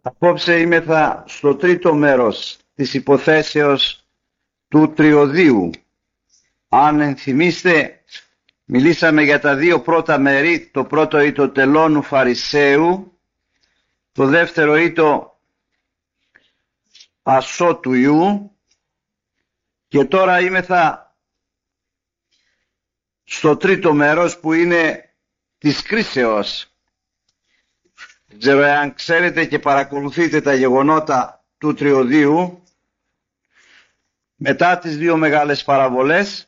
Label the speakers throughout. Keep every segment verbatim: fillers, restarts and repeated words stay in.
Speaker 1: Απόψε είμεθα στο τρίτο μέρος της υποθέσεως του τριωδίου. Αν ενθυμίστε, μιλήσαμε για τα δύο πρώτα μέρη, το πρώτο ή το τελώνου Φαρισαίου, το δεύτερο ή το ασώτου Ιού, και τώρα είμεθα στο τρίτο μέρος που είναι της κρίσεως. Δεν ξέρω εάν ξέρετε και παρακολουθείτε τα γεγονότα του τριωδίου. Μετά τις δύο μεγάλες παραβολές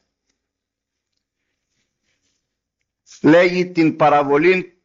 Speaker 1: λέγει την παραβολή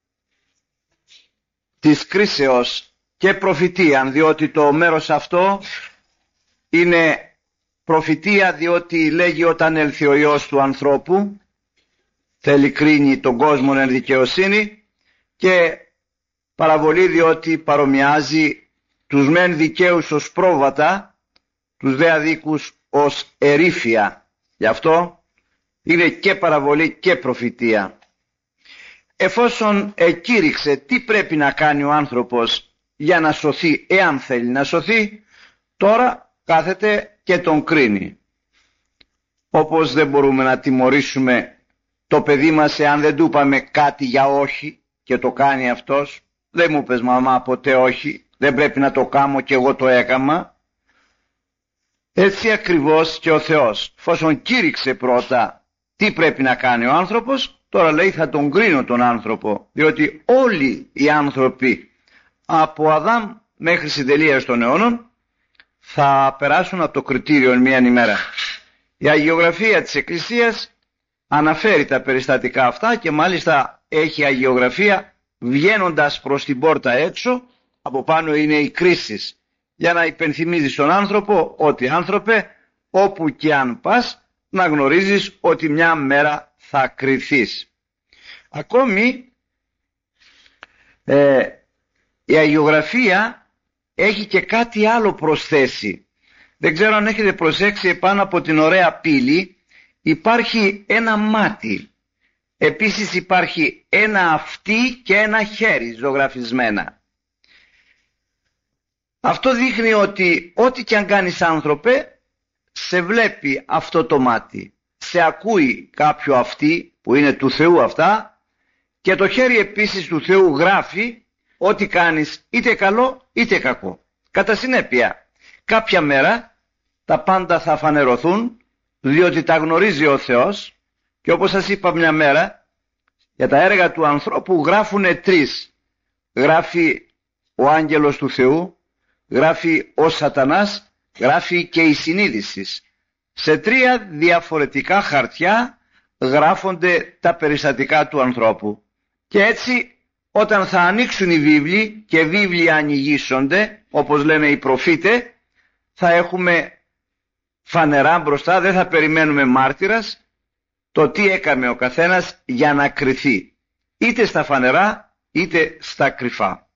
Speaker 1: της κρίσεως και προφητεία, διότι το μέρος αυτό είναι προφητεία, διότι λέγει όταν έλθει ο Υιός του ανθρώπου θέλει κρίνει τον κόσμο εν δικαιοσύνη, και παραβολή διότι παρομοιάζει τους μεν δικαίους ως πρόβατα, τους δε αδίκους ως ερήφια. Γι' αυτό είναι και παραβολή και προφητεία. Εφόσον εκήρυξε τι πρέπει να κάνει ο άνθρωπος για να σωθεί, εάν θέλει να σωθεί, τώρα κάθεται και τον κρίνει. Όπως δεν μπορούμε να τιμωρήσουμε το παιδί μας εάν δεν του είπαμε κάτι για όχι και το κάνει αυτός. Δεν μου πες μαμά ποτέ όχι, δεν πρέπει να το κάνω και εγώ το έκαμα. Έτσι ακριβώς και ο Θεός, εφόσον κήρυξε πρώτα τι πρέπει να κάνει ο άνθρωπος, τώρα λέει θα τον κρίνω τον άνθρωπο, διότι όλοι οι άνθρωποι από Αδάμ μέχρι συντελείας των αιώνων θα περάσουν από το κριτήριο εν μία ημέρα. Η αγιογραφία της Εκκλησίας αναφέρει τα περιστατικά αυτά και μάλιστα έχει αγιογραφία βγαίνοντας προς την πόρτα έξω, από πάνω είναι οι κρίσεις, για να υπενθυμίζει στον άνθρωπο ότι άνθρωπε όπου και αν πας να γνωρίζεις ότι μια μέρα θα κριθείς. Ακόμη ε, η αγιογραφία έχει και κάτι άλλο προσθέσει. Δεν ξέρω αν έχετε προσέξει, επάνω από την ωραία πύλη υπάρχει ένα μάτι. Επίσης υπάρχει ένα αυτί και ένα χέρι ζωγραφισμένα. Αυτό δείχνει ότι ό,τι και αν κάνεις άνθρωπε, σε βλέπει αυτό το μάτι. Σε ακούει κάποιο αυτί που είναι του Θεού αυτά, και το χέρι επίσης του Θεού γράφει ό,τι κάνεις είτε καλό είτε κακό. Κατά συνέπεια, κάποια μέρα τα πάντα θα φανερωθούν, διότι τα γνωρίζει ο Θεός. Και όπως σας είπα μια μέρα, για τα έργα του ανθρώπου γράφουνε τρεις. Γράφει ο άγγελος του Θεού, γράφει ο σατανάς, γράφει και η συνείδηση. Σε τρία διαφορετικά χαρτιά γράφονται τα περιστατικά του ανθρώπου. Και έτσι όταν θα ανοίξουν οι βίβλοι και βίβλοι ανοιγήσονται, όπως λένε οι προφήτες, θα έχουμε φανερά μπροστά, δεν θα περιμένουμε μάρτυρας, το τι έκανε ο καθένας για να κριθεί, είτε στα φανερά είτε στα κρυφά.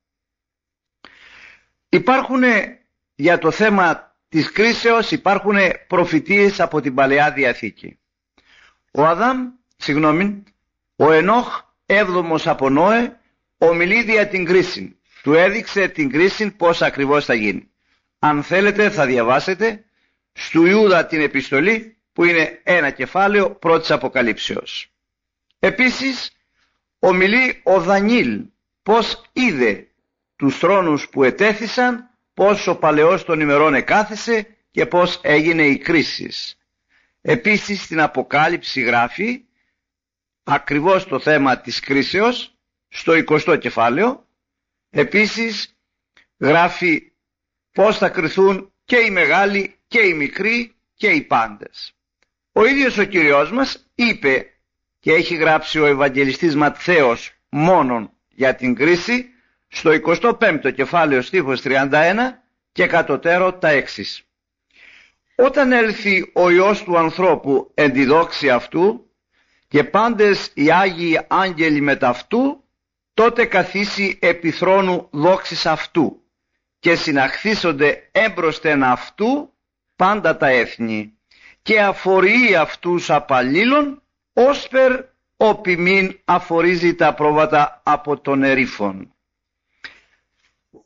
Speaker 1: Υπάρχουν για το θέμα της κρίσεως, υπάρχουν προφητείες από την Παλαιά Διαθήκη. Ο Αδάμ, συγγνώμη, ο Ενόχ, έβδομος από Νόε, ομιλεί δια την κρίση. Του έδειξε την κρίση πώς ακριβώς θα γίνει. Αν θέλετε θα διαβάσετε στου Ιούδα την επιστολή, που είναι ένα κεφάλαιο πρώτης Αποκαλύψεως. Επίσης ομιλεί ο Δανιήλ πως είδε τους θρόνους που ετέθησαν, πως ο παλαιός των ημερών εκάθεσε και πως έγινε η κρίση. Επίσης στην Αποκάλυψη γράφει ακριβώς το θέμα της κρίσεως στο εικοστό κεφάλαιο. Επίσης γράφει πως θα κριθούν και οι μεγάλοι και οι μικροί και οι πάντες. Ο ίδιος ο Κυριός μας είπε, και έχει γράψει ο Ευαγγελιστής Ματθαίος μόνον για την κρίση, στο εικοστό πέμπτο κεφάλαιο στίχος τριάντα ένα και κατωτέρω τα εξής. Όταν έλθει ο Υιός του ανθρώπου εν τη δόξη αυτού και πάντες οι Άγιοι άγγελοι μεταυτού, τότε καθίσει επί θρόνου δόξης αυτού και συναχθήσονται έμπροσθεν αυτού πάντα τα έθνη, και αφορεί αυτούς απαλλήλων, όσπερ όπι μην αφορίζει τα πρόβατα από τον ερήφων.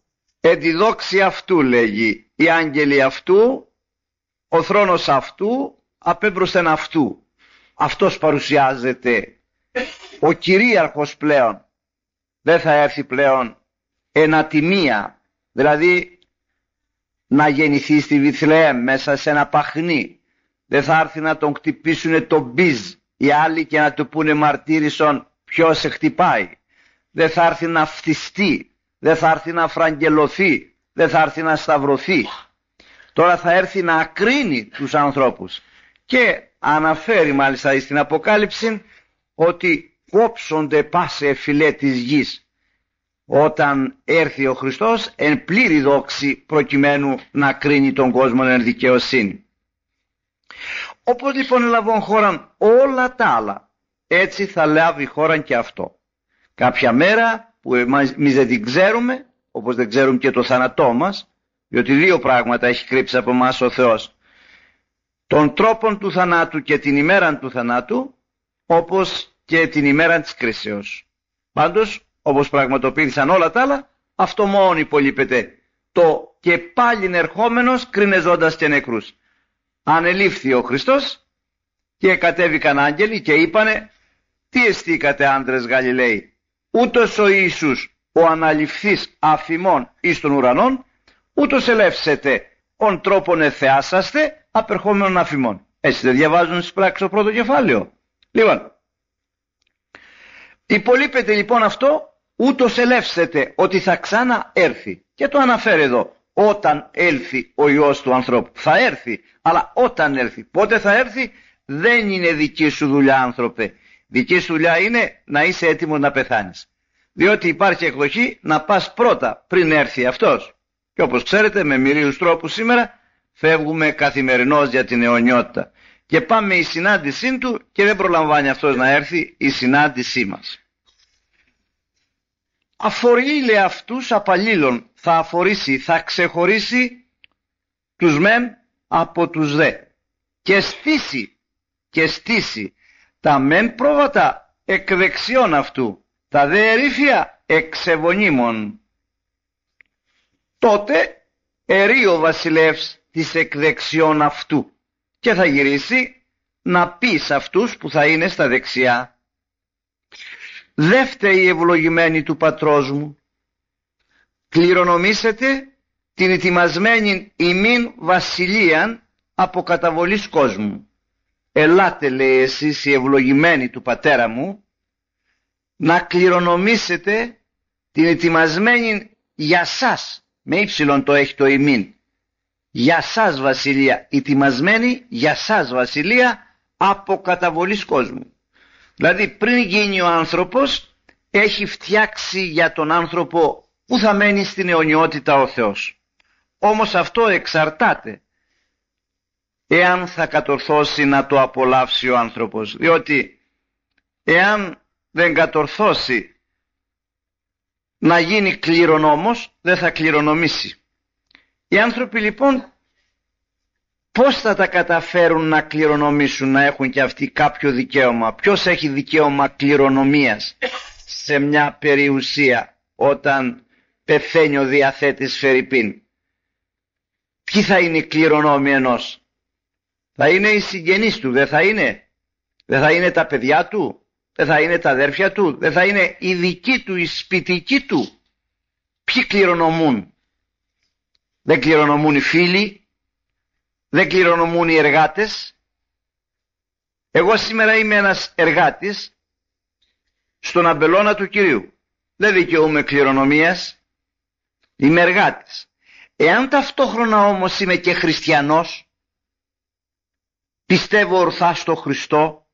Speaker 1: Εν τη δόξη αυτού, λέγει, οι άγγελοι αυτού, ο θρόνος αυτού, απέμπροσθεν αυτού. Αυτός παρουσιάζεται ο κυρίαρχος πλέον. Δεν θα έρθει πλέον εν ατιμία, δηλαδή να γεννηθεί στη Βιθλεέμ μέσα σε ένα παχνί. Δεν θα έρθει να τον χτυπήσουνε τον μπιζ οι άλλοι και να του πούνε μαρτύρησον ποιος σε χτυπάει. Δεν θα έρθει να φτιστεί, δεν θα έρθει να φραγγελωθεί, δεν θα έρθει να σταυρωθεί. Τώρα θα έρθει να ακρίνει τους ανθρώπους. Και αναφέρει μάλιστα στην Αποκάλυψη ότι κόψονται πάσε φυλέ της γης όταν έρθει ο Χριστός εν πλήρη δόξη προκειμένου να κρίνει τον κόσμο εν δικαιοσύνη. Όπως λοιπόν λαβών χώραν όλα τα άλλα, έτσι θα λάβει χώραν και αυτό. Κάποια μέρα που εμείς δεν την ξέρουμε, όπως δεν ξέρουμε και το θάνατό μας, διότι δύο πράγματα έχει κρύψει από εμάς ο Θεός: τον τρόπον του θανάτου και την ημέραν του θανάτου, όπως και την ημέραν της κρίσεως. Πάντως, όπως πραγματοποιήθησαν όλα τα άλλα, αυτό μόνο υπολείπεται, το και πάλιν ερχόμενος κρίνεζοντας και νεκρούς. Ανελήφθη ο Χριστός και κατέβηκαν άγγελοι και είπανε: τι εστίκατε άντρες Γαλιλαίοι, ούτως ο Ιησούς ο αναληφθής αφημών εις των ουρανών, ούτως ελεύσετε ον τρόπον εθεάσαστε απερχόμενον αφημών. Έτσι δεν διαβάζουν στις πράξεις το πρώτο κεφάλαιο? Λοιπόν, υπολείπεται λοιπόν αυτό, ούτως ελεύσετε, ότι θα ξανά έρθει. Και το αναφέρει εδώ, όταν έλθει ο Υιός του ανθρώπου. Θα έρθει, αλλά όταν έρθει. Πότε θα έρθει? Δεν είναι δική σου δουλειά, άνθρωπε. Δική σου δουλειά είναι να είσαι έτοιμος να πεθάνεις. Διότι υπάρχει εκδοχή να πας πρώτα πριν έρθει αυτός. Και όπως ξέρετε, με μυρίους τρόπους σήμερα φεύγουμε καθημερινώς για την αιωνιότητα. Και πάμε η συνάντησή του και δεν προλαμβάνει αυτός να έρθει η συνάντησή μας. Αφορεί, λέει, αυτούς απαλλήλων, θα αφορήσει, θα ξεχωρίσει τους μεν από τους δε. Και στήσει, και στήσει τα μεν πρόβατα εκ δεξιών αυτού, τα δε ερήφια εξεβονίμων. Τότε ερεί ο βασιλεύς της εκ δεξιών αυτού και θα γυρίσει να πει σε αυτούς που θα είναι στα δεξιά: δε φταίει η ευλογημένη του πατρός μου, κληρονομήσετε την ετοιμασμένη ημίν βασιλείαν από καταβολής κόσμου. Ελάτε, λέει, εσείς οι ευλογημένοι του πατέρα μου, να κληρονομήσετε την ετοιμασμένη για σας, με ύψιλον το έχει το ημίν, για σας βασιλεία, ετοιμασμένη για σας βασιλεία από καταβολής κόσμου. Δηλαδή πριν γίνει ο άνθρωπος, έχει φτιάξει για τον άνθρωπο που θα μένει στην αιωνιότητα ο Θεός. Όμως αυτό εξαρτάται εάν θα κατορθώσει να το απολαύσει ο άνθρωπος. Διότι εάν δεν κατορθώσει να γίνει κληρονόμος, δεν θα κληρονομήσει. Οι άνθρωποι λοιπόν πώς θα τα καταφέρουν να κληρονομήσουν, να έχουν και αυτοί κάποιο δικαίωμα? Ποιος έχει δικαίωμα κληρονομίας σε μια περιουσία όταν πεθαίνει ο διαθέτης φερειπίν? Ποιοι θα είναι οι κληρονόμοι ενός? Θα είναι οι συγγενείς του, δεν θα είναι? Δεν θα είναι τα παιδιά του? Δεν θα είναι τα αδέρφια του? Δεν θα είναι οι δικοί του, οι σπιτικοί του? Ποιοι κληρονομούν? Δεν κληρονομούν οι φίλοι, δεν κληρονομούν οι εργάτες. Εγώ σήμερα είμαι ένας εργάτης στον αμπελώνα του Κυρίου. Δεν δικαιούμαι κληρονομίας, είμαι εργάτης. Εάν ταυτόχρονα όμως είμαι και χριστιανός, πιστεύω ορθά στο Χριστό,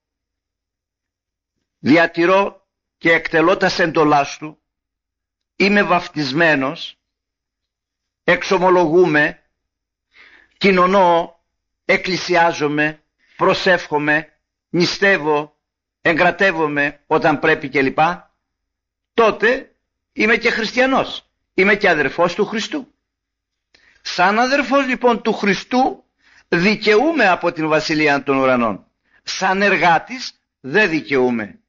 Speaker 1: διατηρώ και εκτελώ τα εντολάς του, είμαι βαφτισμένος, εξομολογούμε, κοινωνώ, εκκλησιάζομαι, προσεύχομαι, νηστεύω, εγκρατεύομαι όταν πρέπει κλπ. Τότε είμαι και χριστιανός, είμαι και αδερφός του Χριστού. Σαν αδερφός λοιπόν του Χριστού δικαιούμαι από την Βασιλεία των Ουρανών. Σαν εργάτης δεν δικαιούμαι.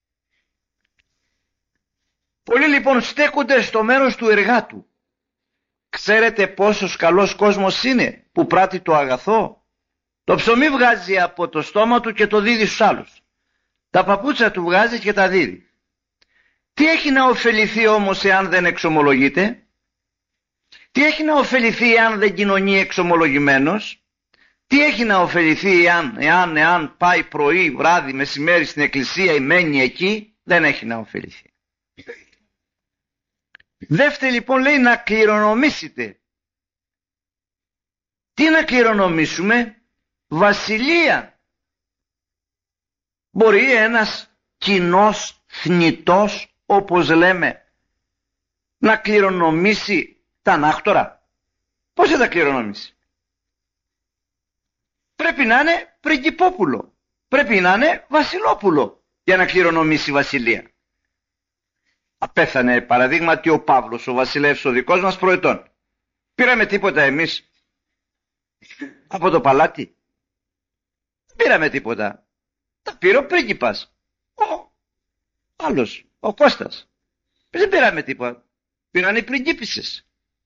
Speaker 1: Πολλοί λοιπόν στέκονται στο μέρος του εργάτου. Ξέρετε πόσος καλός κόσμος είναι που πράττει το αγαθό? Το ψωμί βγάζει από το στόμα του και το δίδει στους άλλους. Τα παπούτσια του βγάζει και τα δίδει. Τι έχει να ωφεληθεί όμως εάν δεν εξομολογείται? Τι έχει να ωφεληθεί εάν δεν κοινωνεί εξομολογημένος? Τι έχει να ωφεληθεί εάν, εάν, εάν πάει πρωί, βράδυ, μεσημέρι στην εκκλησία ή μένει εκεί? Δεν έχει να ωφεληθεί. Δεύτερη λοιπόν λέει να κληρονομήσετε. Τι να κληρονομήσουμε? Βασιλεία. Μπορεί ένας κοινός θνητός, όπως λέμε, να κληρονομήσει τα ανάκτορα? Πώς θα τα κληρονομήσει? Πρέπει να είναι πριγκιπόπουλο, πρέπει να είναι βασιλόπουλο για να κληρονομήσει βασιλεία. Απέθανε παραδείγματι ο Παύλος, ο βασιλεύς ο δικός μας προετών. Πήραμε τίποτα εμείς από το παλάτι? Δεν πήραμε τίποτα. Τα πήρε ο πρίγκιπας, ο άλλος, ο Κώστας. Δεν πήραμε τίποτα. Πήραν οι πριγκίπισσες.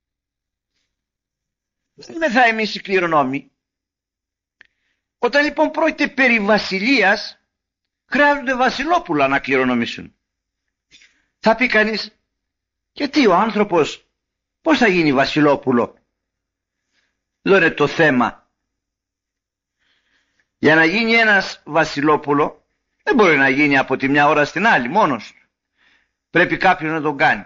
Speaker 1: Δεν είμαι θα εμείς οι κληρονόμοι. Όταν λοιπόν πρόκειται περί βασιλείας, χρειάζονται βασιλόπουλα να κληρονομήσουν. Θα πει κανείς, γιατί ο άνθρωπος πώς θα γίνει βασιλόπουλο? Εδώ είναι το θέμα. Για να γίνει ένας βασιλόπουλο δεν μπορεί να γίνει από τη μια ώρα στην άλλη μόνος. Πρέπει κάποιος να τον κάνει.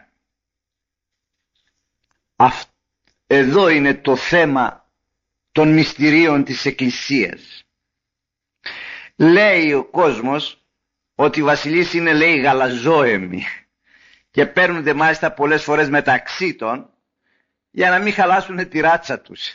Speaker 1: Αυτό, εδώ είναι το θέμα των μυστηρίων της Εκκλησίας. Λέει ο κόσμος ότι οι βασιλείς είναι, λέει, γαλαζόαιμοι και παίρνονται μάλιστα πολλές φορές μεταξύ των για να μην χαλάσουν τη ράτσα τους.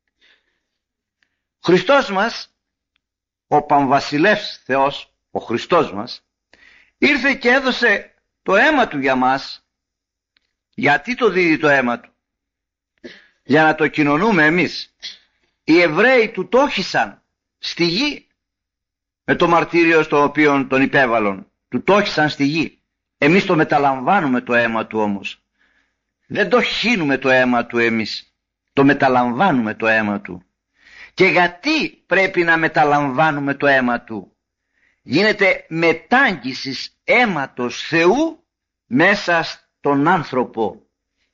Speaker 1: Ο Χριστός μας, ο Πανβασιλεύς Θεός, ο Χριστός μας, ήρθε και έδωσε το αίμα του για μας. Γιατί το δίδει το αίμα του? Για να το κοινωνούμε εμείς. Οι Εβραίοι του το όχησαν στη γη με το μαρτύριο στο οποίο τον υπέβαλον. Του το όχησαν στη γη. Εμείς το μεταλαμβάνουμε το αίμα του όμως. Δεν το χύνουμε το αίμα του εμείς. Το μεταλαμβάνουμε το αίμα του. Και γιατί πρέπει να μεταλαμβάνουμε το αίμα του? Γίνεται μετάγγισης αίματος Θεού μέσα στον άνθρωπο.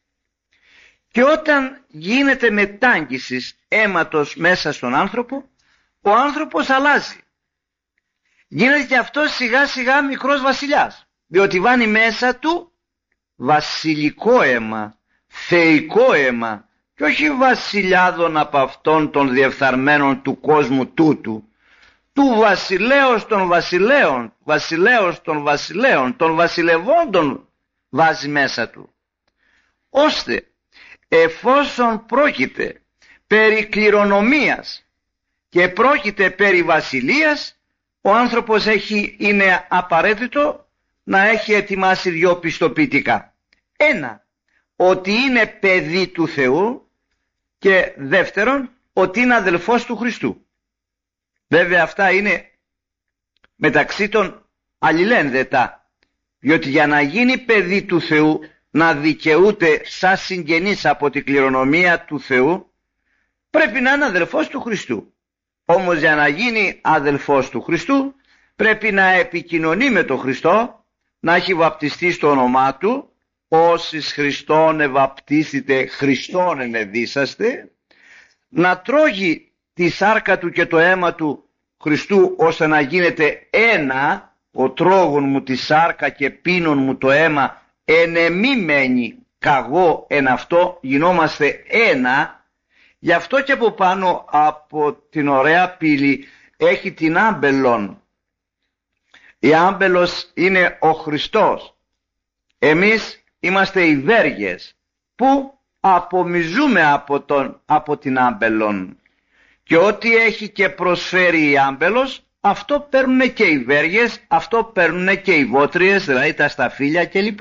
Speaker 1: Και όταν γίνεται μετάγγισης αίματος μέσα στον άνθρωπο, ο άνθρωπος αλλάζει. Γίνεται και αυτός σιγά σιγά μικρός βασιλιάς, διότι βάνει μέσα του βασιλικό αίμα, θεϊκό αίμα, και όχι βασιλιάδων από αυτών των διεφθαρμένων του κόσμου τούτου, του βασιλέως των βασιλέων, βασιλέως των βασιλέων, των βασιλευόντων βάζει μέσα του. Ώστε εφόσον πρόκειται περί κληρονομίας και πρόκειται περί βασιλείας, ο άνθρωπος έχει, είναι απαραίτητο να έχει ετοιμάσει δυο πιστοποιητικά. Ένα, ότι είναι παιδί του Θεού, και δεύτερον, ότι είναι αδελφός του Χριστού. Βέβαια αυτά είναι μεταξύ των αλληλένδετα, διότι για να γίνει παιδί του Θεού, να δικαιούται σαν συγγενής από την κληρονομία του Θεού, πρέπει να είναι αδελφός του Χριστού. Όμως για να γίνει αδελφός του Χριστού πρέπει να επικοινωνεί με τον Χριστό, να έχει βαπτιστεί στο όνομά του, όσις Χριστόν ευαπτίσετε Χριστόν ενεδίσαστε, να τρώγει τη σάρκα του και το αίμα του Χριστού ώστε να γίνεται ένα, ο τρώγων μου τη σάρκα και πίνων μου το αίμα εν εμή μένει καγώ εν αυτό, γινόμαστε ένα. Γι' αυτό και από πάνω από την ωραία πύλη έχει την άμπελον. Η άμπελος είναι ο Χριστός. Εμείς είμαστε οι βέργες που απομυζούμε από, τον, από την άμπελον. Και ό,τι έχει και προσφέρει η άμπελος, αυτό παίρνουν και οι βέργες, αυτό παίρνουν και οι βότριες, δηλαδή τα σταφύλια κλπ.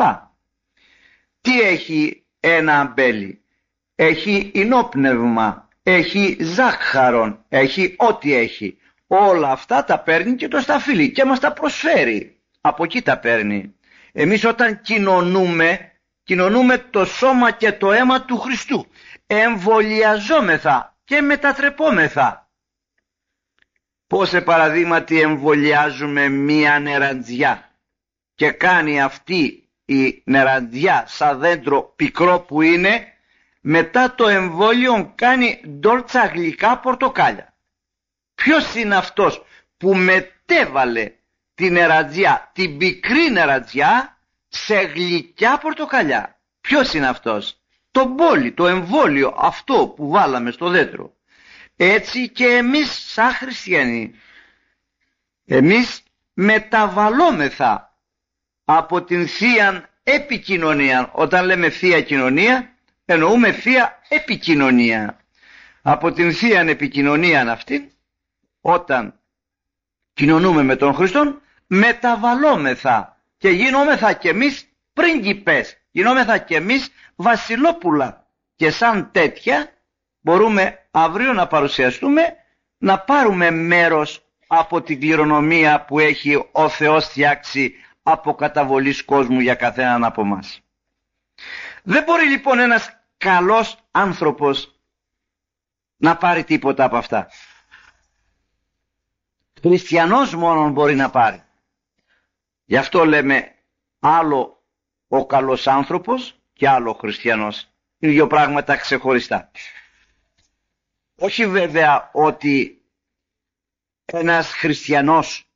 Speaker 1: Τι έχει ένα αμπέλι? Έχει ινόπνευμα, έχει ζάχαρον, έχει ό,τι έχει. Όλα αυτά τα παίρνει και το σταφύλι και μας τα προσφέρει. Από εκεί τα παίρνει. Εμείς όταν κοινωνούμε, κοινωνούμε το σώμα και το αίμα του Χριστού. Εμβολιαζόμεθα και μετατρεπόμεθα. Πώς σε παραδείγματι εμβολιάζουμε μία νεραντζιά και κάνει αυτή η νεραντζιά σαν δέντρο πικρό που είναι, μετά το εμβόλιο κάνει ντόρτσα γλυκά πορτοκάλια. Ποιος είναι αυτός που μετέβαλε την νεραντζιά, την πικρή νεραντζιά, σε γλυκιά πορτοκαλιά? Ποιος είναι αυτός? Το μπόλι, το εμβόλιο αυτό που βάλαμε στο δέντρο. Έτσι και εμείς σαν χριστιανοί, εμείς μεταβαλόμεθα από την θεία επικοινωνία. Όταν λέμε θεία κοινωνία, εννοούμε θεία επικοινωνία. Από την θεία επικοινωνία αυτή, όταν κοινωνούμε με τον Χριστόν, μεταβαλόμεθα και γινόμεθα κι εμείς πρίγκιπες, γινόμεθα κι εμείς βασιλόπουλα, και σαν τέτοια μπορούμε αύριο να παρουσιαστούμε, να πάρουμε μέρος από την κληρονομία που έχει ο Θεός φτιάξει από καταβολής κόσμου για καθέναν από μας. Δεν μπορεί λοιπόν ένας καλός άνθρωπος να πάρει τίποτα από αυτά. Χριστιανός μόνον μπορεί να πάρει. Γι' αυτό λέμε άλλο ο καλός άνθρωπος και άλλο ο χριστιανός. Είναι δύο πράγματα ξεχωριστά. Όχι βέβαια ότι ένας χριστιανός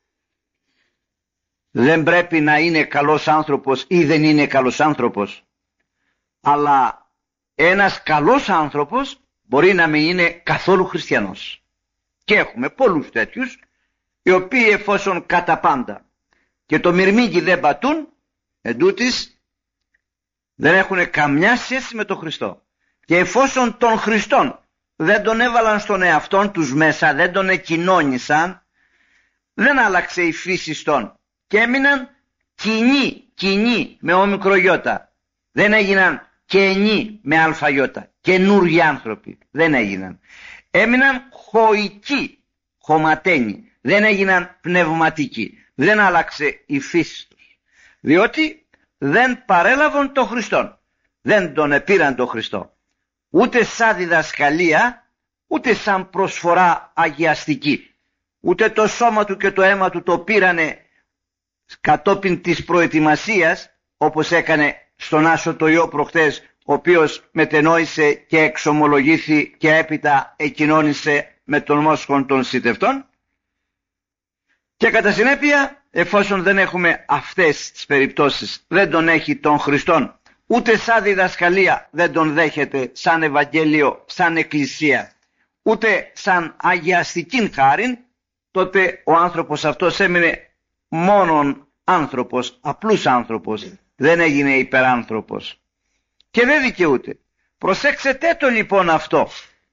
Speaker 1: δεν πρέπει να είναι καλός άνθρωπος ή δεν είναι καλός άνθρωπος, αλλά ένας καλός άνθρωπος μπορεί να μην είναι καθόλου χριστιανός. Και έχουμε πολλούς τέτοιους, οι οποίοι εφόσον κατά πάντα και το μυρμήγκι δεν πατούν, εντούτοις δεν έχουν καμιά σχέση με τον Χριστό. Και εφόσον τον Χριστόν δεν τον έβαλαν στον εαυτόν τους μέσα, δεν τον εκοινώνησαν, δεν άλλαξε η φύση των και έμειναν κοινοί, κοινοί με όμικρο γιώτα. Δεν έγιναν καινοί με αλφα γιώτα, καινούργιοι άνθρωποι, δεν έγιναν. Έμειναν χωικοί, χωματένοι, δεν έγιναν πνευματικοί. Δεν άλλαξε η φύση τους, διότι δεν παρέλαβαν τον Χριστόν, δεν τον επήραν τον Χριστό, ούτε σαν διδασκαλία, ούτε σαν προσφορά αγιαστική. Ούτε το σώμα του και το αίμα του το πήρανε κατόπιν της προετοιμασίας, όπως έκανε στον Άσο το Υιό προχτές, ο οποίος μετενόησε και εξομολογήθη και έπειτα εκοινώνησε με τον μόσχον των σιτευτών. Και κατά συνέπεια, εφόσον δεν έχουμε αυτές τις περιπτώσεις, δεν τον έχει τον Χριστόν, ούτε σαν διδασκαλία δεν τον δέχεται σαν Ευαγγέλιο, σαν Εκκλησία, ούτε σαν αγιαστικήν χάριν, τότε ο άνθρωπος αυτός έμεινε μόνον άνθρωπος, απλούς άνθρωπος, δεν έγινε υπεράνθρωπος και δεν δικαιούται. Προσέξετε το λοιπόν αυτό,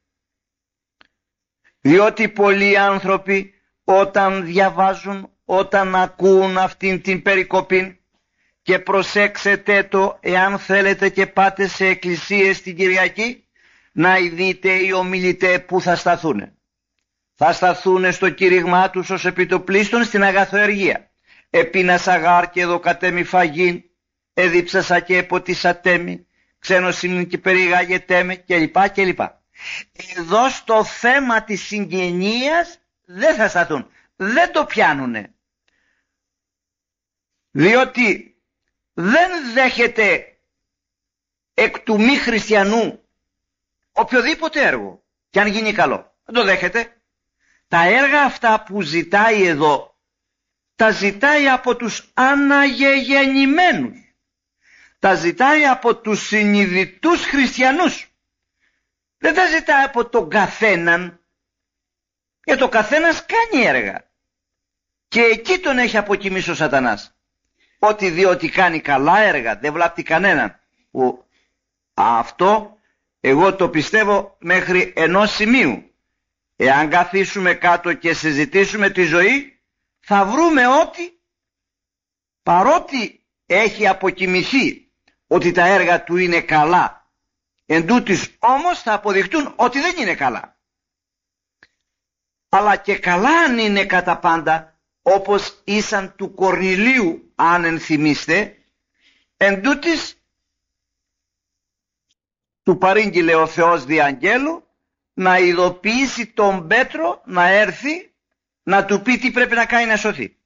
Speaker 1: διότι πολλοί άνθρωποι όταν διαβάζουν, όταν ακούν αυτήν την περικοπή, και προσέξετε το, εάν θέλετε και πάτε σε εκκλησίες την Κυριακή, να δείτε οι ομιλητές που θα σταθούν. Θα σταθούν στο κήρυγμά τους ως επιτοπλίστων στην αγαθοεργία. Επίνασα γάρ και εδώ κατέμι φαγήν, εδίψασα και εποτίσατέμι, ξένος ήμουν και περιγάγετέμι κλπ. κλπ. Εδώ στο θέμα της συγγενείας δεν θα σταθούν, δεν το πιάνουνε. Διότι δεν δέχεται εκ του μη χριστιανού οποιοδήποτε έργο, και αν γίνει καλό. Δεν το δέχεται. Τα έργα αυτά που ζητάει εδώ, τα ζητάει από τους αναγεγεννημένους. Τα ζητάει από τους συνειδητούς χριστιανούς. Δεν τα ζητάει από τον καθέναν. Και το καθένας κάνει έργα. Και εκεί τον έχει αποκοιμήσει ο σατανάς. Ότι διότι κάνει καλά έργα, δεν βλάπτει κανέναν. Που αυτό εγώ το πιστεύω μέχρι ενός σημείου. Εάν καθίσουμε κάτω και συζητήσουμε τη ζωή, θα βρούμε ότι παρότι έχει αποκοιμηθεί ότι τα έργα του είναι καλά, εντούτοις όμως θα αποδειχτούν ότι δεν είναι καλά. Αλλά και καλά αν είναι κατά πάντα, όπως ήσαν του Κορνηλίου, αν ενθυμίστε, εντούτοις του παρήγγειλε ο Θεός δι' αγγέλου να ειδοποιήσει τον Πέτρο να έρθει να του πει τι πρέπει να κάνει να σωθεί.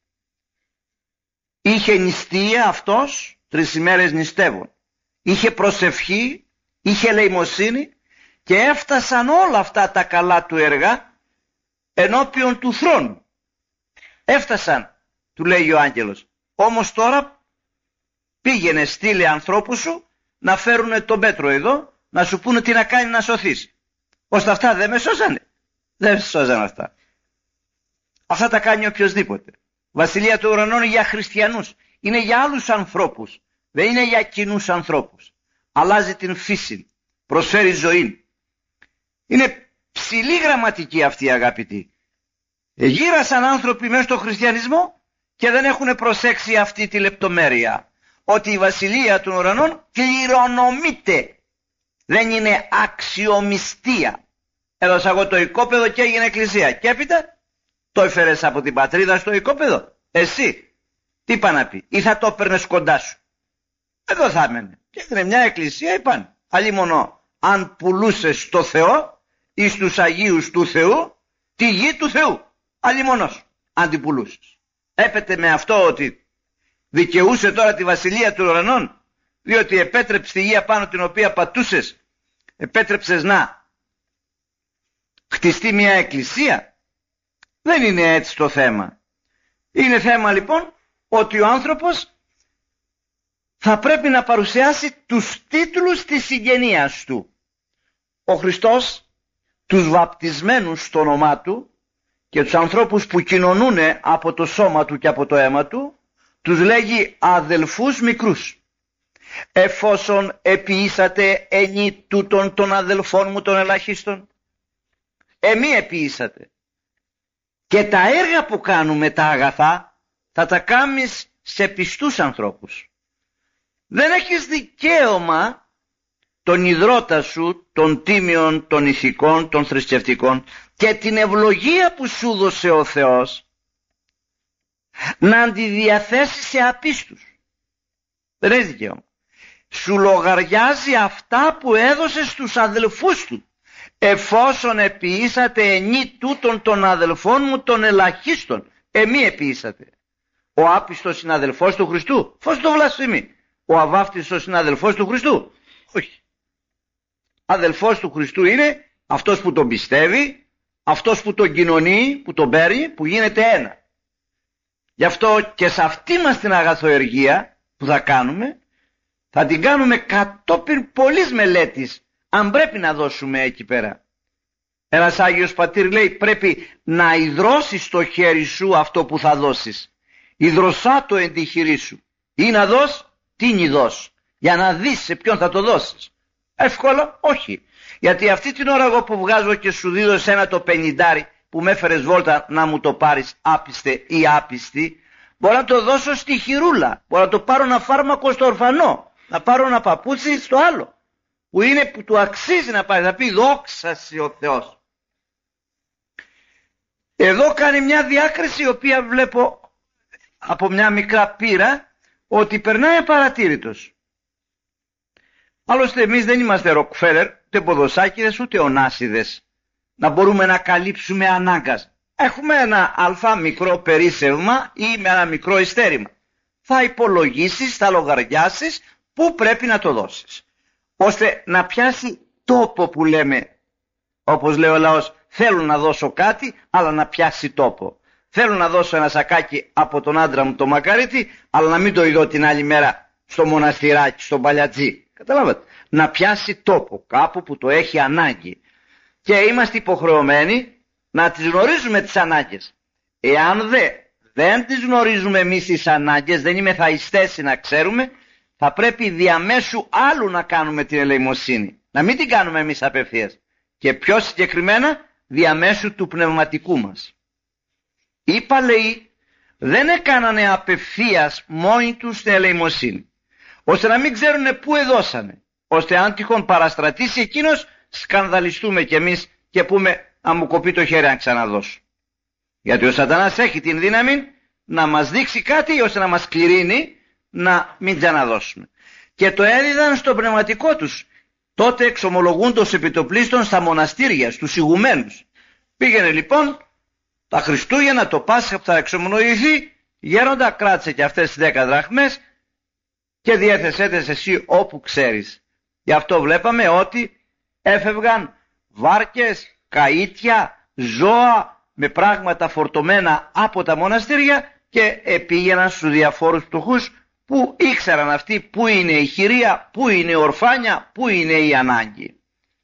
Speaker 1: Είχε νηστεία αυτός, τρεις ημέρες νηστεύων. Είχε προσευχή, είχε ελεημοσύνη και έφτασαν όλα αυτά τα καλά του έργα ενώπιον του θρόνου. Έφτασαν, του λέει ο άγγελος. Όμως τώρα πήγαινε, στείλε ανθρώπους σου να φέρουν τον Πέτρο εδώ, να σου πούνε τι να κάνει να σωθείς. Ώστε αυτά δεν με σώζανε. Δεν με σώζανε αυτά. Αυτά τα κάνει οποιοσδήποτε. Βασιλεία των ουρανών είναι για χριστιανούς. Είναι για άλλους ανθρώπους. Δεν είναι για κοινούς ανθρώπους. Αλλάζει την φύση. Προσφέρει ζωή. Είναι ψηλή γραμματική αυτή, αγαπητοί. Γύρασαν άνθρωποι μέσα στο χριστιανισμό και δεν έχουν προσέξει αυτή τη λεπτομέρεια. Ότι η βασιλεία των ουρανών κληρονομείται. Δεν είναι αξιομιστία. Έδωσα εγώ το οικόπεδο και έγινε εκκλησία. Και έπειτα το έφερες από την πατρίδα στο οικόπεδο. Εσύ τι είπα να πει. Ή θα το έπαιρνες κοντά σου. Εδώ θα έμενε. Και έγινε μια εκκλησία, είπαν. Αλλή μόνο αν πουλούσες στο Θεό ή στους Αγίους του Θεού τη γη του Θεού. Αλλή μόνος αν την πουλούσες. Έπεται με αυτό ότι δικαιούσε τώρα τη βασιλεία των ουρανών, διότι επέτρεψε τη γη απάνω την οποία πατούσες, επέτρεψες να χτιστεί μια εκκλησία. Δεν είναι έτσι το θέμα. Είναι θέμα λοιπόν ότι ο άνθρωπος θα πρέπει να παρουσιάσει τους τίτλους της συγγενείας του. Ο Χριστός τους βαπτισμένους στο όνομά του και τους ανθρώπους που κοινωνούν από το σώμα του και από το αίμα του τους λέγει αδελφούς μικρούς. Εφόσον επιήσατε ενή τούτων των αδελφών μου των ελαχίστων, εμεί επιήσατε. Και τα έργα που κάνουμε τα αγαθά θα τα κάνεις σε πιστούς ανθρώπους. Δεν έχεις δικαίωμα τον ιδρώτα σου, των τίμιων, των ηθικών, των θρησκευτικών και την ευλογία που σου δώσε ο Θεός να αντιδιαθέσεις σε απίστους. Δεν έχεις δικαίωμα. Σου λογαριάζει αυτά που έδωσε στους αδελφούς του. Εφόσον επιήσατε ενή τούτων των αδελφών μου των ελαχίστων, εμεί επιήσατε. Ο άπιστος είναι αδελφός του Χριστού. Φως το βλασφημεί. Ο αβάφτιστος είναι αδελφός του Χριστού. Όχι. Αδελφός του Χριστού είναι αυτός που τον πιστεύει, αυτός που τον κοινωνεί, που τον παίρνει, που γίνεται ένα. Γι' αυτό και σε αυτή μας την αγαθοεργία που θα κάνουμε, θα την κάνουμε κατόπιν πολλής μελέτης, αν πρέπει να δώσουμε εκεί πέρα. Ένας Άγιος Πατήρ λέει πρέπει να ιδρώσεις στο χέρι σου αυτό που θα δώσεις. Ιδρωσά το εν τη χειρή σου. Ή να δώσεις, τι δώσεις, για να δεις σε ποιον θα το δώσεις. Εύκολα, όχι. Γιατί αυτή την ώρα εγώ που βγάζω και σου δίδω σε ένα το πενηντάρι που με έφερες βόλτα να μου το πάρεις άπιστε ή άπιστη, μπορώ να το δώσω στη χειρούλα. Μπορώ να το πάρω ένα φάρμακο στο ορφανό. Να πάρω ένα παπούτσι στο άλλο. Που είναι που του αξίζει να πάρει. Θα πει δόξα σοι ο Θεός. Εδώ κάνει μια διάκριση η οποία βλέπω από μια μικρά πείρα ότι περνάει απαρατήρητος. Άλλωστε εμείς δεν είμαστε Ροκφέλερ, ούτε ποδοσάκηδες, ούτε ονάσιδες, να μπορούμε να καλύψουμε ανάγκας. Έχουμε ένα αλφα μικρό περίσσευμα ή με ένα μικρό ειστέρημα. Θα υπολογίσεις, θα λογαριάσεις πού πρέπει να το δώσεις. Ώστε να πιάσει τόπο που λέμε, όπως λέει ο λαός, θέλω να δώσω κάτι, αλλά να πιάσει τόπο. Θέλω να δώσω ένα σακάκι από τον άντρα μου το μακαρίτη, αλλά να μην το ειδώ την άλλη μέρα στο μοναστηράκι, στον παλιατζή. Καταλάβατε. Να πιάσει τόπο κάπου που το έχει ανάγκη. Και είμαστε υποχρεωμένοι να τις γνωρίζουμε τις ανάγκες. Εάν δε, δεν τις γνωρίζουμε εμείς τις ανάγκες, δεν είμαι θαιστές να ξέρουμε, θα πρέπει διαμέσου άλλου να κάνουμε την ελεημοσύνη. Να μην την κάνουμε εμείς απευθείας. Και πιο συγκεκριμένα διαμέσου του πνευματικού μας. Οι παλαιοί δεν έκανανε απευθείας μόνοι τους την ελεημοσύνη, ώστε να μην ξέρουν πού εδώσανε, ώστε αν τυχόν παραστρατήσει εκείνος, σκανδαλιστούμε κι εμείς και πούμε να μου κοπεί το χέρι αν ξαναδώσω. Γιατί ο σατανάς έχει την δύναμη να μας δείξει κάτι ώστε να μας κληρύνει να μην ξαναδώσουμε. Και το έδιδαν στο πνευματικό τους. τότε εξομολογούντος επιτοπλίστων στα μοναστήρια, στους ηγουμένους. Πήγαινε λοιπόν τα Χριστούγεννα, το Πάσχα που θα εξομολογηθεί, γέροντα, κράτησε και αυτές τις δέκα δραχμές και διέθεσέ τες εσύ όπου ξέρεις. Γι' αυτό βλέπαμε ότι έφευγαν βάρκες, καΐτια, ζώα με πράγματα φορτωμένα από τα μοναστήρια και επήγαιναν στους διαφόρους φτωχούς που ήξεραν αυτοί πού είναι η χειρία, πού είναι η ορφάνια, πού είναι η ανάγκη.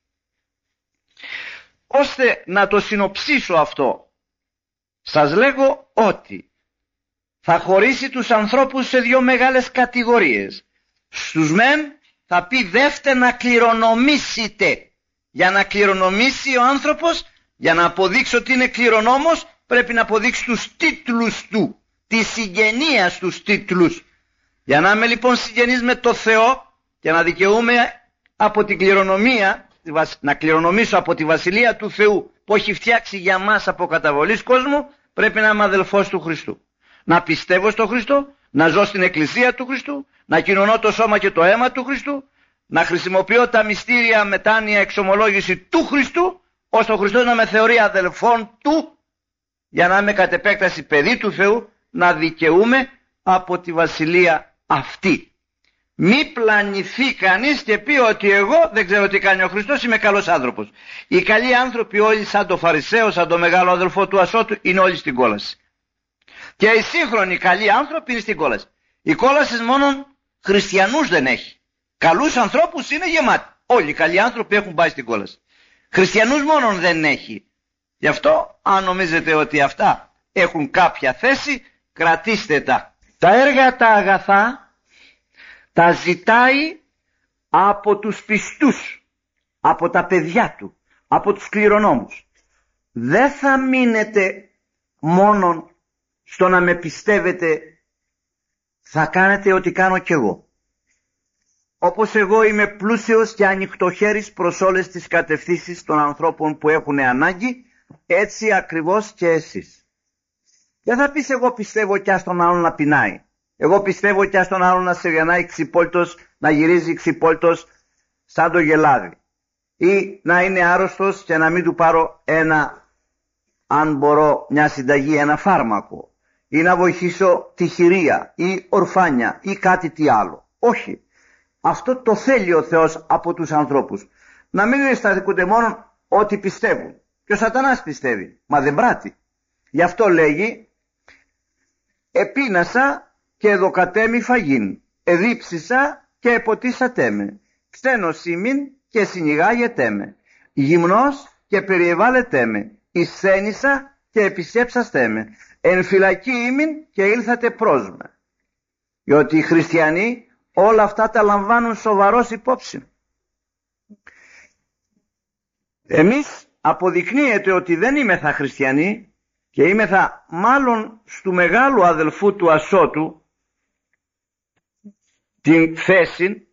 Speaker 1: Ώστε να το συνοψίσω αυτό, σας λέγω ότι θα χωρίσει τους ανθρώπους σε δύο μεγάλες κατηγορίες. Στους μεν θα πει δεύτε να κληρονομήσετε. Για να κληρονομήσει ο άνθρωπος, για να αποδείξει ότι είναι κληρονόμος, πρέπει να αποδείξει τους τίτλους του, τη συγγενεία στους τίτλους. Για να είμαι λοιπόν συγγενής με το Θεό και να δικαιούμαι από την κληρονομία, να κληρονομήσω από τη Βασιλεία του Θεού που έχει φτιάξει για μας από καταβολής κόσμου, πρέπει να είμαι αδελφός του Χριστού. Να πιστεύω στο Χριστό, να ζω στην Εκκλησία του Χριστού, να κοινωνώ το σώμα και το αίμα του Χριστού, να χρησιμοποιώ τα μυστήρια μετάνοια εξομολόγηση του Χριστού, ώστε ο Χριστός να με θεωρεί αδελφόν του, για να είμαι κατ' επέκταση παιδί του Θεού, να δικαιούμαι από τη Βασιλεία αυτή. Μη πλανηθεί κανείς και πει ότι εγώ δεν ξέρω τι κάνει ο Χριστός, είμαι καλός άνθρωπος. Οι καλοί άνθρωποι όλοι σαν το Φαρισαίο, σαν το μεγάλο αδελφό του Ασώτου, είναι όλοι στην κόλαση. Και οι σύγχρονοι καλοί άνθρωποι είναι στην κόλαση. Η κόλαση μόνο χριστιανούς δεν έχει. Καλούς ανθρώπους είναι γεμάτοι. Όλοι οι καλοί άνθρωποι έχουν πάει στην κόλαση. Χριστιανούς μόνον δεν έχει. Γι' αυτό αν νομίζετε ότι αυτά έχουν κάποια θέση, κρατήστε τα. Τα έργα τα αγαθά τα ζητάει από τους πιστούς, από τα παιδιά του, από τους κληρονόμους. Δεν θα μείνετε μόνον στο να με πιστεύετε, θα κάνετε ό,τι κάνω κι εγώ. Όπως εγώ είμαι πλούσιος και ανοιχτοχέρης προς όλες τις κατευθύνσεις των ανθρώπων που έχουν ανάγκη, έτσι ακριβώς και εσείς. Δεν θα πεις εγώ πιστεύω κι ας τον άλλον να πεινάει. Εγώ πιστεύω κι ας τον άλλον να σε γεννάει ξυπόλυτος, να γυρίζει ξυπόλυτος σαν το γελάδι. Ή να είναι άρρωστος και να μην του πάρω ένα, αν μπορώ, μια συνταγή, ένα φάρμακο. Ή να βοηθήσω τη χειρία ή ορφάνια ή κάτι τι άλλο. Όχι. Αυτό το θέλει ο Θεός από τους ανθρώπους. Να μην αισθανθήκονται μόνο ότι πιστεύουν. Και ο σατανάς πιστεύει, μα δεν πράττει. Γι' αυτό λέγει, επίνασα και εδοκατέμι φαγήν, εδίψισα και εποτίσατέ με, ξένος ήμην και συνηγάγετέ με, γυμνός και περιεβάλλετέ με, εισθένησα και επισέψαστέ με, εν φυλακή ήμην και ήλθατε προς με. Διότι οι χριστιανοί όλα αυτά τα λαμβάνουν σοβαρός υπόψη. Εμείς αποδεικνύεται ότι δεν είμεθα χριστιανοί και είμεθα μάλλον στου μεγάλου αδελφού του Ασώτου την θέση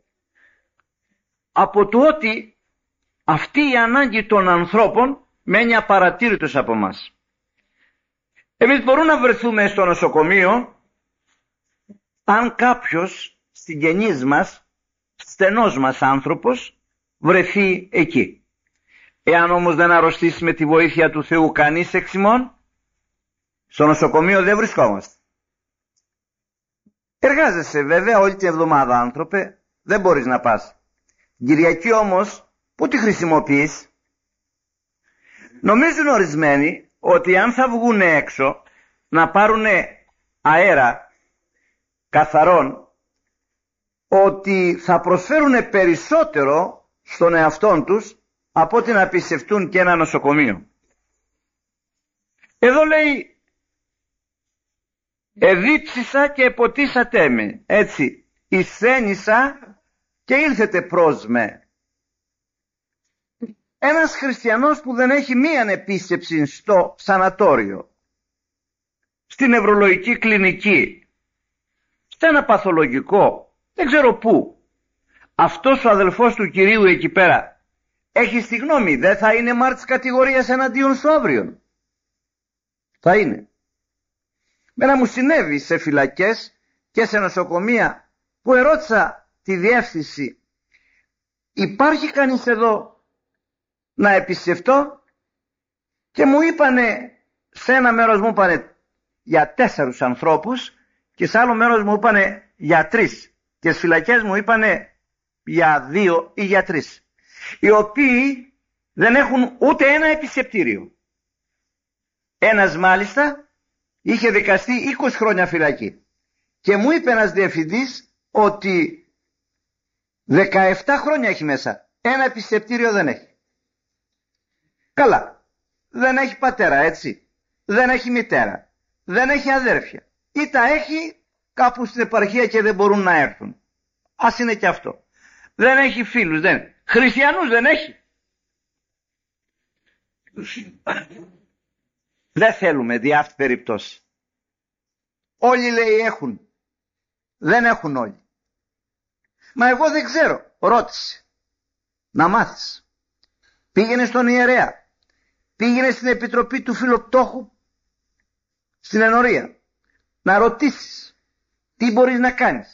Speaker 1: από το ότι αυτή η ανάγκη των ανθρώπων μένει απαρατήρητος από μας. Εμείς μπορούμε να βρεθούμε στο νοσοκομείο αν κάποιος συγγενής μας, στενός μας άνθρωπος, βρεθεί εκεί. Εάν όμως δεν αρρωστήσει με τη βοήθεια του Θεού κανείς εξ ημών, στο νοσοκομείο δεν βρισκόμαστε. Εργάζεσαι βέβαια όλη την εβδομάδα, άνθρωπε, δεν μπορείς να πας. Κυριακή όμως, πού τη χρησιμοποιείς? Νομίζουν ορισμένοι ότι αν θα βγουν έξω να πάρουν αέρα καθαρόν, ότι θα προσφέρουν περισσότερο στον εαυτόν τους από ότι να πιστευτούν και ένα νοσοκομείο. Εδώ λέει εδίψισα και εποτίσατέ με, έτσι, εισθένησα και ήλθετε προς με. Ένας χριστιανός που δεν έχει μίαν επίσκεψη στο σανατόριο, στην νευρολογική κλινική, σε ένα παθολογικό, δεν ξέρω πού, αυτός ο αδελφός του Κυρίου εκεί πέρα έχει στη γνώμη, δεν θα είναι μάρτης κατηγορίας εναντίον στο αύριο? Θα είναι. Μένα μου συνέβη σε φυλακές και σε νοσοκομεία που ερώτησα τη διεύθυνση υπάρχει κανείς εδώ να επισκεφτώ? Και μου είπανε, σε ένα μέρος μου είπανε για τέσσερους ανθρώπους και σε άλλο μέρος μου είπανε για τρεις και στις φυλακές μου είπανε για δύο ή για τρεις, οι οποίοι δεν έχουν ούτε ένα επισκεπτήριο. Ένας μάλιστα είχε δικαστεί είκοσι χρόνια φυλακή και μου είπε ένας διευθυντής ότι δεκαεπτά χρόνια έχει μέσα, ένα επισκεπτήριο δεν έχει. Καλά, δεν έχει πατέρα, έτσι, δεν έχει μητέρα, δεν έχει αδέρφια, ή τα έχει κάπου στην επαρχία και δεν μπορούν να έρθουν. Ας είναι και αυτό. Δεν έχει φίλους, δεν. Χριστιανούς δεν έχει. Δεν θέλουμε δι' αυτή περιπτώσει. Όλοι λέει έχουν. Δεν έχουν όλοι. Μα εγώ δεν ξέρω. Ρώτησε. Να μάθεις. Πήγαινε στον ιερέα. Πήγαινε στην επιτροπή του φιλοπτώχου στην ενορία. Να ρωτήσεις τι μπορείς να κάνεις.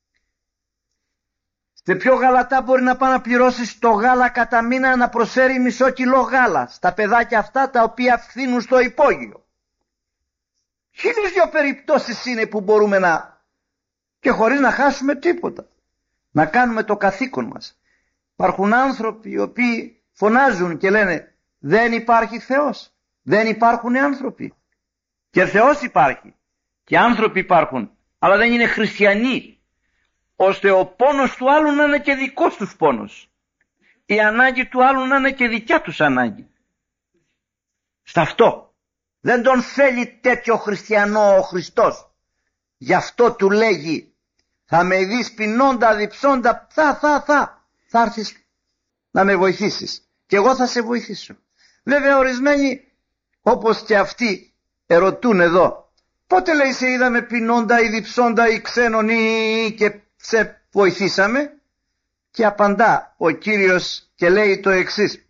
Speaker 1: Σε ποιο γαλατά μπορεί να πάει να πληρώσεις το γάλα κατά μήνα, να προσφέρει μισό κιλό γάλα στα παιδάκια αυτά τα οποία φθήνουν στο υπόγειο. Χίλιες δυο περιπτώσεις είναι που μπορούμε να, και χωρίς να χάσουμε τίποτα, να κάνουμε το καθήκον μας. Υπάρχουν άνθρωποι οι οποίοι φωνάζουν και λένε δεν υπάρχει Θεός, δεν υπάρχουν άνθρωποι. Και Θεός υπάρχει και άνθρωποι υπάρχουν, αλλά δεν είναι χριστιανοί, ώστε ο πόνος του άλλου να είναι και δικός τους πόνος, η ανάγκη του άλλου να είναι και δικιά τους ανάγκη. Στ' αυτό δεν τον θέλει τέτοιο χριστιανό ο Χριστός. Γι' αυτό του λέγει θα με δεις πεινώντα, διψώντα, θα, θα, θα, θα έρθεις να με βοηθήσεις και εγώ θα σε βοηθήσω. Βέβαια ορισμένοι όπως και αυτοί ερωτούν εδώ, πότε λέει σε είδαμε πεινώντα ή διψώντα ή ξένον ή και σε βοηθήσαμε? Και απαντά ο Κύριος και λέει το εξής: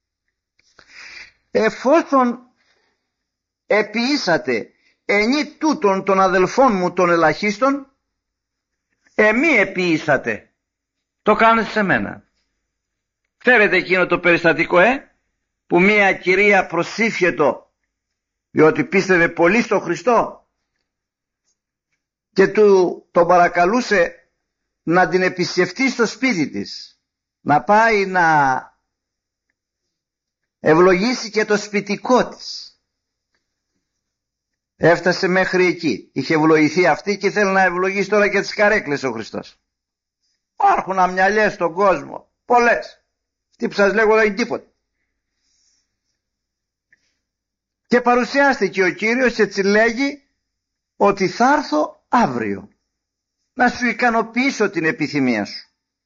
Speaker 1: εφόσον επιήσατε ενή τούτων των αδελφών μου των ελαχίστων, εμεί επιήσατε, το κάνετε σε μένα. Ξέρετε εκείνο το περιστατικό ε που μία κυρία προσήφιετο διότι πίστευε πολύ στο Χριστό και του τον παρακαλούσε να την επισκεφτεί στο σπίτι της, να πάει να ευλογήσει και το σπιτικό της. Έφτασε μέχρι εκεί, είχε ευλογηθεί αυτή και θέλει να ευλογήσει τώρα και τις καρέκλες ο Χριστός. Υπάρχουν αμυαλιές στον κόσμο, πολλές. Τι που σας λέγω δεν είναι τίποτα. Και παρουσιάστηκε ο Κύριος και έτσι λέγει ότι θα έρθω αύριο να σου ικανοποιήσω την επιθυμία σου.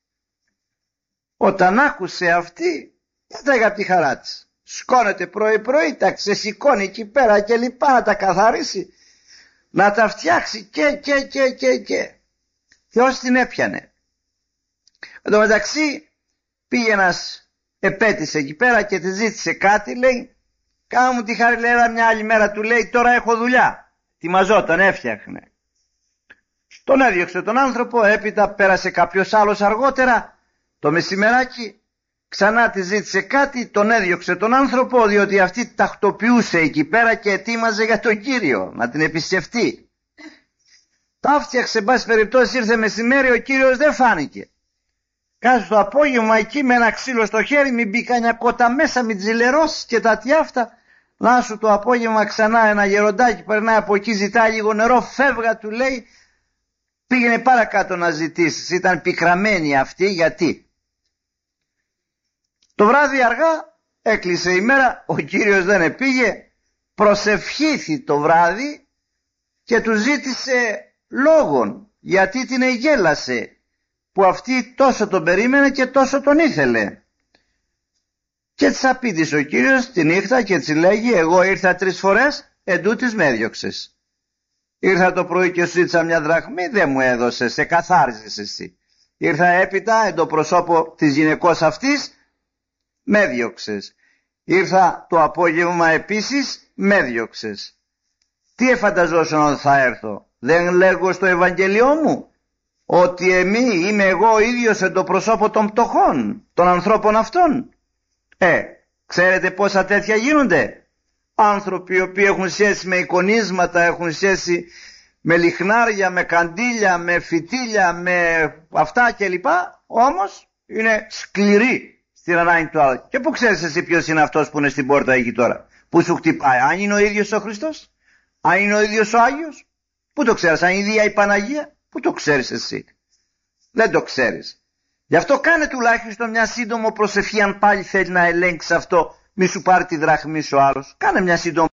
Speaker 1: Όταν άκουσε αυτή, έτρεγε από τη χαρά της. Σκόνεται πρωί πρωί, τα ξεσηκώνει εκεί πέρα και λοιπά, να τα καθαρίσει, να τα φτιάξει και και και και και. Θεός την έπιανε. Εν τω μεταξύ πήγε ένας επέτης εκεί πέρα και τη ζήτησε κάτι, λέει, κάνε μου τη χάρη, λέει, μια άλλη μέρα, του λέει, τώρα έχω δουλειά. Τιμαζόταν, έφτιαχνε. Τον έδιωξε τον άνθρωπο, έπειτα πέρασε κάποιος άλλος αργότερα, το μεσημεράκι, ξανά τη ζήτησε κάτι, τον έδιωξε τον άνθρωπο, διότι αυτή τακτοποιούσε εκεί πέρα και ετοίμαζε για τον Κύριο, να την επισκεφτεί. Τα φτιάξε, εν πάση περιπτώσει, ήρθε μεσημέρι, ο Κύριος δεν φάνηκε. Κάτσε το απόγευμα εκεί με ένα ξύλο στο χέρι, μην μπει κανένα κότα μέσα, μην τζιλερώσεις και τα τι αυτά. Να σου το απόγευμα ξανά ένα γεροντάκι περνάει από εκεί, ζητάει λίγο νερό, φεύγα, του λέει, πήγαινε παρακάτω να ζητήσεις. Ήταν πικραμένη αυτή, γιατί το βράδυ αργά έκλεισε η μέρα, ο Κύριος δεν επήγε, προσευχήθη το βράδυ και του ζήτησε λόγον, γιατί την εγέλασε που αυτή τόσο τον περίμενε και τόσο τον ήθελε. Και της απήντησε ο Κύριος τη νύχτα και της λέγει, εγώ ήρθα τρεις φορές, εντούτοις με έδιωξες. Ήρθα το πρωί και σου ζήτησα μια δραχμή, δεν μου έδωσες, σε καθάριζες εσύ. Ήρθα έπειτα εν το προσώπο της γυναικός αυτής, με έδιωξες. Ήρθα το απόγευμα επίσης, με έδιωξες. Τι εφανταζόσουν ότι θα έρθω? Δεν λέγω στο Ευαγγελιό μου ότι εμεί είμαι εγώ ίδιος εν το προσώπο των πτωχών, των ανθρώπων αυτών. Ε, ξέρετε πόσα τέτοια γίνονται? Άνθρωποι οι οποίοι έχουν σχέση με εικονίσματα, έχουν σχέση με λιχνάρια, με καντήλια, με φυτίλια, με αυτά κλπ. Όμως είναι σκληροί στην ανάγκη του άλλου. Και πού ξέρεις εσύ ποιος είναι αυτός που είναι στην πόρτα εκεί τώρα, που σου χτυπάει? Αν είναι ο ίδιος ο Χριστός, αν είναι ο ίδιος ο Άγιος, πού το ξέρεις? Αν είναι η ίδια η Παναγία, πού το ξέρεις εσύ? Δεν το ξέρεις. Γι' αυτό κάνε τουλάχιστον μια σύντομο προσευχή, αν πάλι θέλει να ελέγξει αυτό. Μη σου πάρει τη δραχμή σου άλλος. Κάνε μια σύντομη